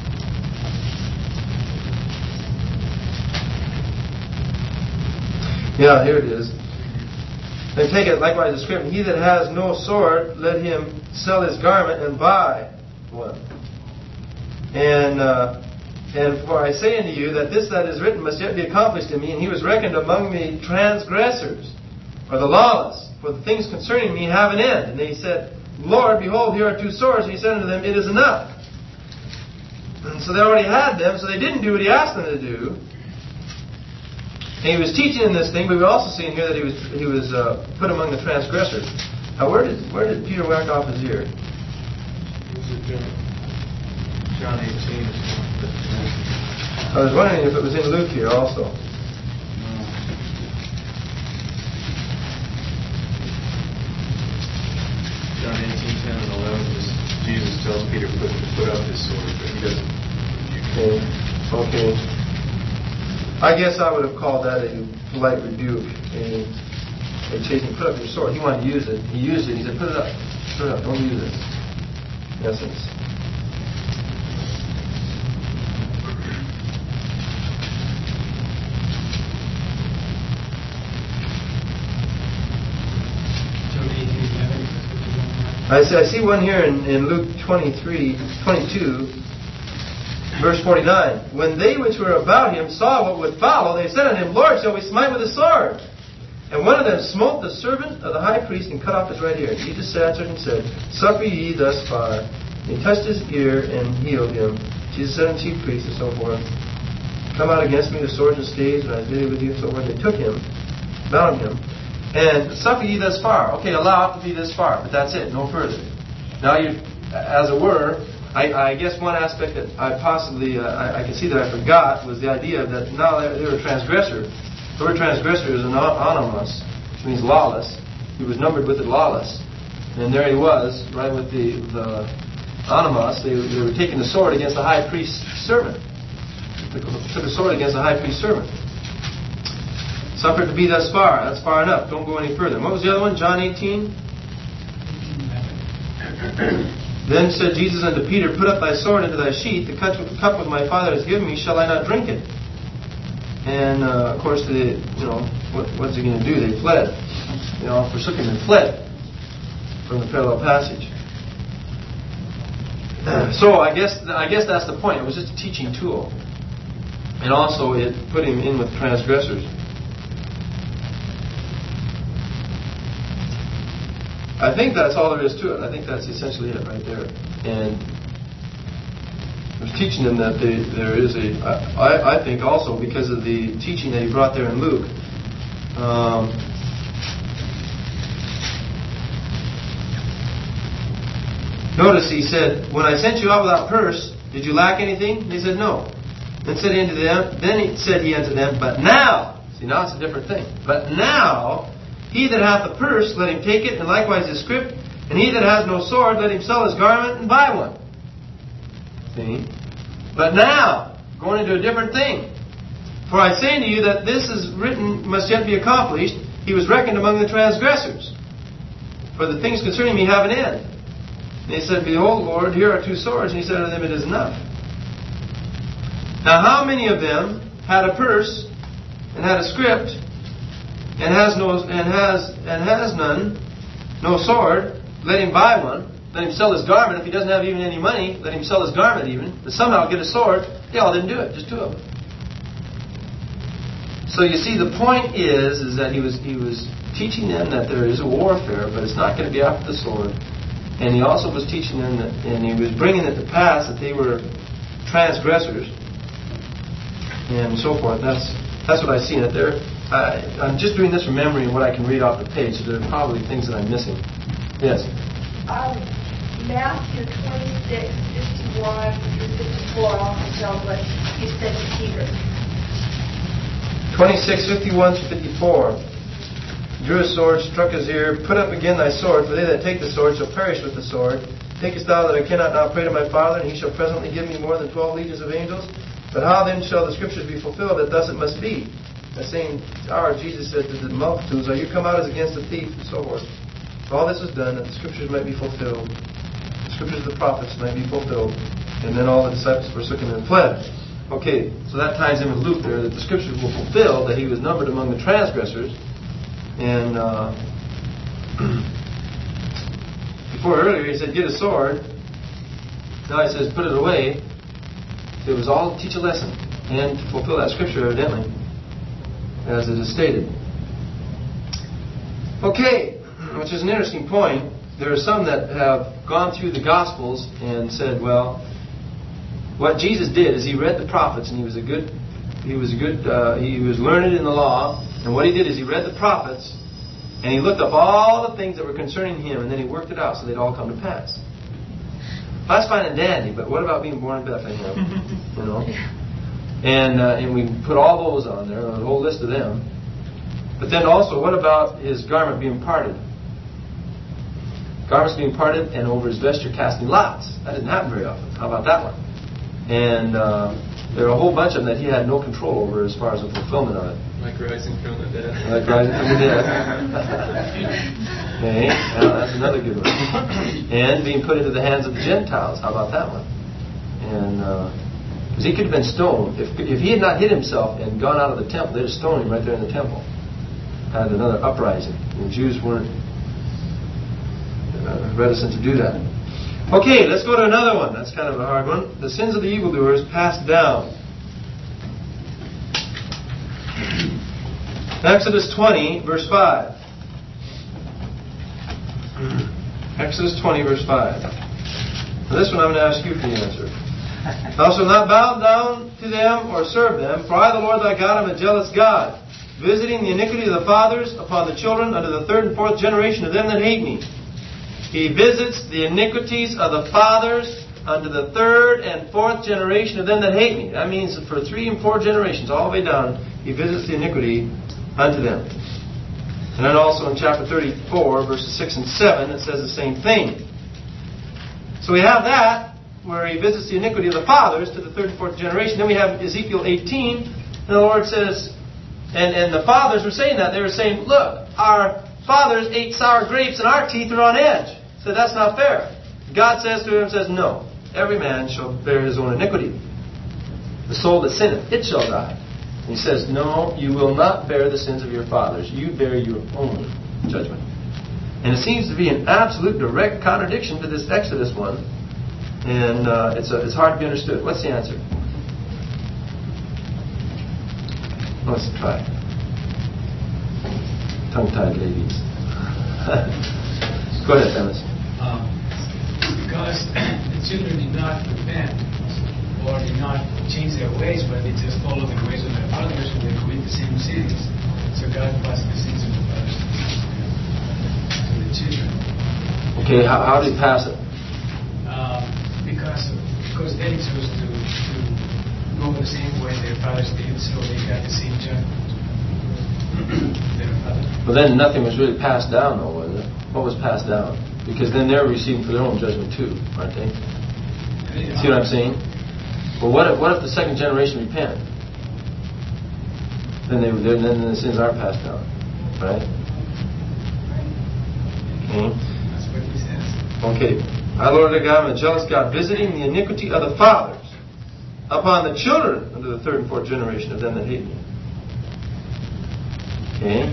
Yeah, here it is. They take it likewise the script. He that has no sword, let him sell his garment and buy one. And uh, and for I say unto you that this that is written must yet be accomplished in me. And he was reckoned among the transgressors, or the lawless. For the things concerning me have an end. And they said, Lord, behold, here are two swords. And he said unto them, it is enough. And so they already had them, so they didn't do what he asked them to do. And he was teaching in this thing, but we also see in here that he was he was uh, put among the transgressors. Now, where did where did Peter whack off his ear? John eighteen. I was wondering if it was in Luke here also. John eighteen, ten and eleven, just Jesus tells Peter put, to put up his sword, but he doesn't rebuke him. Okay. Okay. I guess I would have called that a polite rebuke. A, a chasing, put up your sword. He wanted to use it. He used it. He said, put it up. Put it up. Don't use it. In essence. I see, I see one here in, in Luke twenty-three, twenty-two, verse forty-nine. When they which were about him saw what would follow, they said unto him, Lord, shall we smite with the sword? And one of them smote the servant of the high priest and cut off his right ear. Jesus answered and said, Suffer ye thus far. And he touched his ear and healed him. Jesus said unto the chief priests and so forth, Come out against me with swords and staves, and I did it with you. And so forth. They took him, bound him, and suffer ye thus far. Okay, allow it to be this far, but that's it, no further. Now, you, as it were, I, I guess one aspect that I possibly, uh, I, I can see that I forgot was the idea that now they were a transgressor. The word transgressor is an anonymous, which means lawless. He was numbered with the lawless. And there he was, right with the, the anonymous. They, they were taking the sword against the high priest's servant. They took a sword against the high priest's servant. Suffer it to be thus far. That's far enough. Don't go any further. And what was the other one? John eighteen? Then said Jesus unto Peter, Put up thy sword into thy sheath. The cup which my Father has given me, shall I not drink it? And uh, of course, the you know what, what's he going to do? They fled. You know, forsook him and fled from the parallel passage. So I guess I guess that's the point. It was just a teaching tool, and also it put him in with transgressors. I think that's all there is to it. I think that's essentially it right there. And I was teaching them that they, there is a, I, I think also because of the teaching that he brought there in Luke, um, notice he said, when I sent you out without purse, did you lack anything? They said, no. Then said he unto them, then he said he unto them, but now, see now it's a different thing, but now, he that hath a purse, let him take it, and likewise his scrip. And he that has no sword, let him sell his garment and buy one. See? But now, going into a different thing. For I say unto you that this is written must yet be accomplished. He was reckoned among the transgressors. For the things concerning me have an end. And he said, Behold, Lord, here are two swords. And he said unto them, It is enough. Now how many of them had a purse and had a scrip, and has no and has and has none, no sword, let him buy one, let him sell his garment. If he doesn't have even any money, let him sell his garment even, but somehow get a sword. They all didn't do it, just two of them. So you see, the point is, is that he was he was teaching them that there is a warfare, but it's not going to be after the sword. And he also was teaching them that, and he was bringing it to pass that they were transgressors, and so forth. That's that's what I see in it there. I, I'm just doing this from memory and what I can read off the page, so there are probably things that I'm missing. Yes? Um, Matthew twenty-six, fifty-one through fifty-four also tells what he said to Peter. twenty-six, fifty-one through fifty-four. Drew a sword, struck his ear, put up again thy sword, for they that take the sword shall perish with the sword. Thinkest thou that I cannot now pray to my Father, and he shall presently give me more than twelve legions of angels? But how then shall the scriptures be fulfilled, that thus it must be? The same hour Jesus said to the multitudes, Are you come out as against a thief? And so forth. All this was done that the scriptures might be fulfilled. The scriptures of the prophets might be fulfilled. And then all the disciples forsook him and fled. Okay, so that ties in with Luke there, that the scriptures were fulfilled, that he was numbered among the transgressors. And uh, before earlier he said, Get a sword. Now he says, Put it away. It was all to teach a lesson and to fulfill that scripture, evidently, as it is stated. Okay, which is an interesting point. There are some that have gone through the Gospels and said, well, what Jesus did is he read the prophets, and he was a good, he was a good, uh, he was learned in the law. And what he did is he read the prophets, and he looked up all the things that were concerning him, and then he worked it out so they'd all come to pass. That's fine and dandy, but what about being born in Bethlehem? You know. And, uh, and we put all those on there, a whole list of them. But then also, what about his garment being parted? Garments being parted, and over his vesture casting lots. That didn't happen very often. How about that one? And uh, there are a whole bunch of them that he had no control over as far as the fulfillment of it. Like rising from the dead. Like rising from the dead. Okay, well, that's another good one. And being put into the hands of the Gentiles. How about that one? And because uh, he could have been stoned. If, if he had not hid himself and gone out of the temple, they'd have stoned him right there in the temple. Had another uprising. The Jews weren't uh, reticent to do that. Okay, let's go to another one. That's kind of a hard one. The sins of the evildoers passed down. Exodus twenty, verse five. Exodus twenty, verse five. Now this one I'm going to ask you for the answer. Thou shalt not bow down to them or serve them, for I, the Lord thy God, am a jealous God, visiting the iniquity of the fathers upon the children unto the third and fourth generation of them that hate me. He visits the iniquities of the fathers unto the third and fourth generation of them that hate me. That means for three and four generations, all the way down, he visits the iniquity unto them. And then also in chapter thirty-four, verses six and seven, it says the same thing. So we have that, where he visits the iniquity of the fathers to the third and fourth generation. Then we have Ezekiel eighteen, and the Lord says, and, and the fathers were saying that. They were saying, look, our fathers ate sour grapes and our teeth are on edge. So that's not fair. God says to him, says, no, every man shall bear his own iniquity. The soul that sinneth, it shall die. And he says, no, you will not bear the sins of your fathers. You bear your own judgment. And it seems to be an absolute direct contradiction to this Exodus one. And uh, it's, a, it's hard to be understood. What's the answer? Let's try. Tongue-tied ladies. Go ahead, Dennis. Um, because the children did not repent or did not change their ways, but they just followed the ways of their fathers, so they commit the same sins. So God passed the sins of the fathers to the children. Okay, how, how did he pass it? Um, because because they chose to, to go the same way their fathers did, so they got the same judgment. Their fathers. Well, then nothing was really passed down, though, was it? What was passed down? Because then they're receiving for their own judgment too, aren't they? See what I'm saying? Well, what if, what if the second generation repent? Then they then, then the sins are passed down, right? Okay. That's what he says. Okay. I, Lord our God, am a jealous God, visiting the iniquity of the fathers upon the children unto the third and fourth generation of them that hate me. Okay.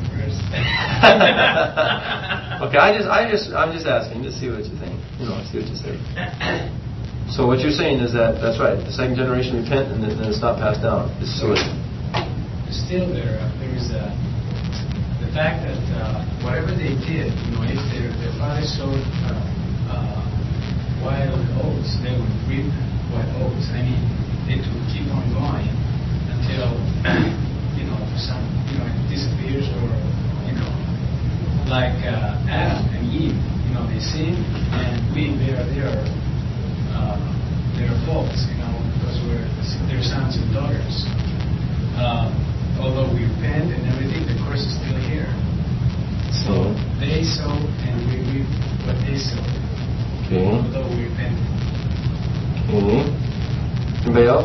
Okay, I just, I just, I'm just asking to see what you think. You know, see what you say. So what you're saying is that that's right. The second generation repent, and then, then it's not passed down. It's so. Still, there uh, there is uh, the fact that uh, whatever they did, you know, if their their fathers sowed uh, uh, wild oats, they would reap wild oats. I mean, it would keep on going until you know some you know it disappears, or you know, like uh, Adam and Eve, you know, they sin and we bear their uh, their faults, you know, because we're their sons and daughters. Uh, although we repent and everything, the curse is still here. So they sow and we reap what they sow. Okay. Although we repent. Okay. Anybody else?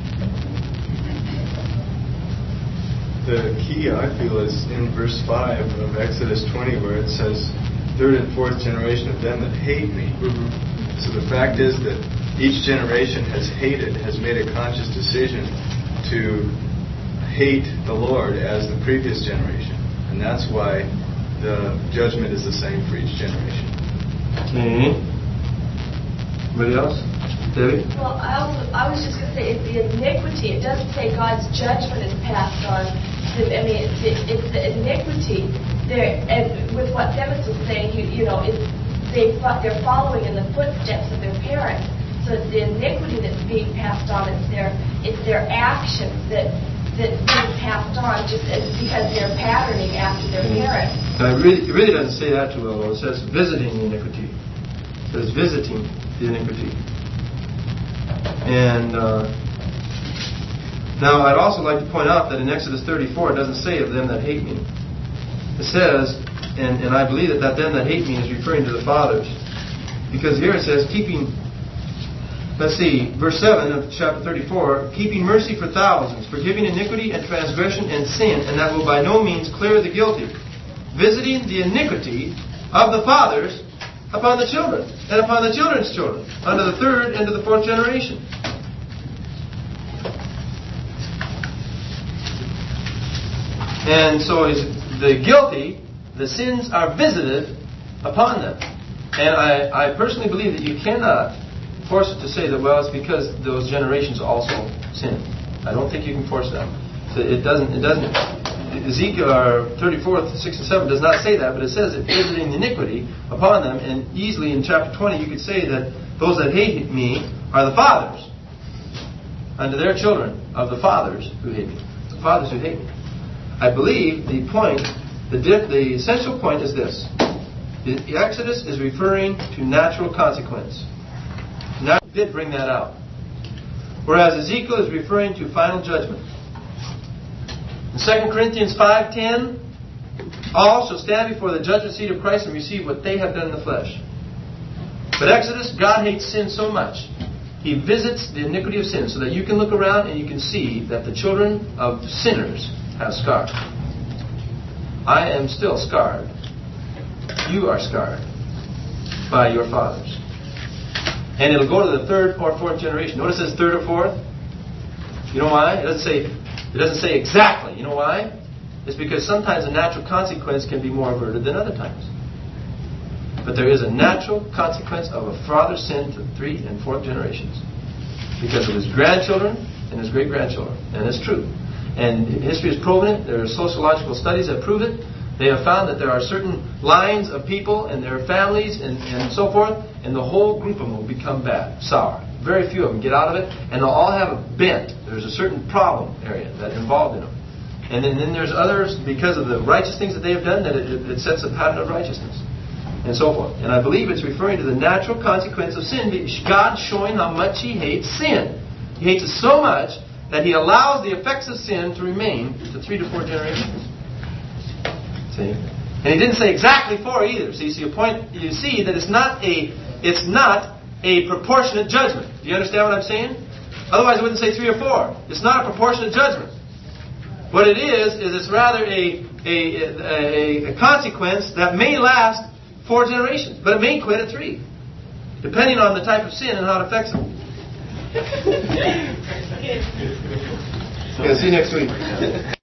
The key, I feel, is in verse five of Exodus twenty, where it says, third and fourth generation of them that hate me. Mm-hmm. So the fact is that each generation has hated, has made a conscious decision to hate the Lord as the previous generation. And that's why the judgment is the same for each generation. Okay. Anybody else? Debbie? Well, I was, I was just going to say, it's the iniquity. It doesn't say God's judgment is passed on. To, I mean, it's, it, it's the iniquity. There, and with what Dennis was saying, you, you know, it's, they, they're following in the footsteps of their parents. So it's the iniquity that's being passed on. It's their, it's their actions that that's being passed on, just as, because they're patterning after their parents. Now, it really, it really doesn't say that too well. It says visiting the iniquity. It says visiting the iniquity. And uh, Now, I'd also like to point out that in Exodus thirty-four, it doesn't say of them that hate me. It says, and, and I believe that that them that hate me is referring to the fathers. Because here it says, keeping, let's see, verse seven of chapter thirty-four, keeping mercy for thousands, forgiving iniquity and transgression and sin, and that will by no means clear the guilty, visiting the iniquity of the fathers upon the children, and upon the children's children, unto the third and to the fourth generation. And so is the guilty, the sins are visited upon them. And I, I personally believe that you cannot force it to say that, well, it's because those generations also sinned. I don't think you can force that. So it doesn't, it doesn't, Ezekiel thirty-four, six and seven does not say that, but it says it visiting iniquity upon them, and easily in chapter twenty you could say that those that hate me are the fathers unto their children of the fathers who hate me. The fathers who hate me. I believe the point, the, dip, the essential point is this. The Exodus is referring to natural consequence. Now, did bring that out. Whereas Ezekiel is referring to final judgment. In Second Corinthians five ten, all shall stand before the judgment seat of Christ and receive what they have done in the flesh. But Exodus, God hates sin so much. He visits the iniquity of sin so that you can look around and you can see that the children of sinners have scars. I am still scarred. You are scarred by your fathers. And it'll go to the third or fourth generation. Notice it says third or fourth. You know why? It doesn't say, it doesn't say exactly. You know why? It's because sometimes a natural consequence can be more averted than other times. But there is a natural consequence of a father's sin to three and fourth generations. Because of his grandchildren and his great-grandchildren. And it's true. And history has proven it. There are sociological studies that prove it. They have found that there are certain lines of people and their families and, and so forth, and the whole group of them will become bad, sour. Very few of them get out of it, and they'll all have a bent. There's a certain problem area that involved in them. And then, then there's others, because of the righteous things that they have done, that it, it sets a pattern of righteousness, and so forth. And I believe it's referring to the natural consequence of sin. God showing how much He hates sin. He hates it so much that He allows the effects of sin to remain to three to four generations. See? And He didn't say exactly four either. See, so you point, you see that it's not a, it's not a proportionate judgment. Do you understand what I'm saying? Otherwise, it wouldn't say three or four. It's not a proportionate judgment. What it is is it's rather a a, a, a consequence that may last four generations, but it may quit at three, depending on the type of sin and how it affects them. Okay, see you next week.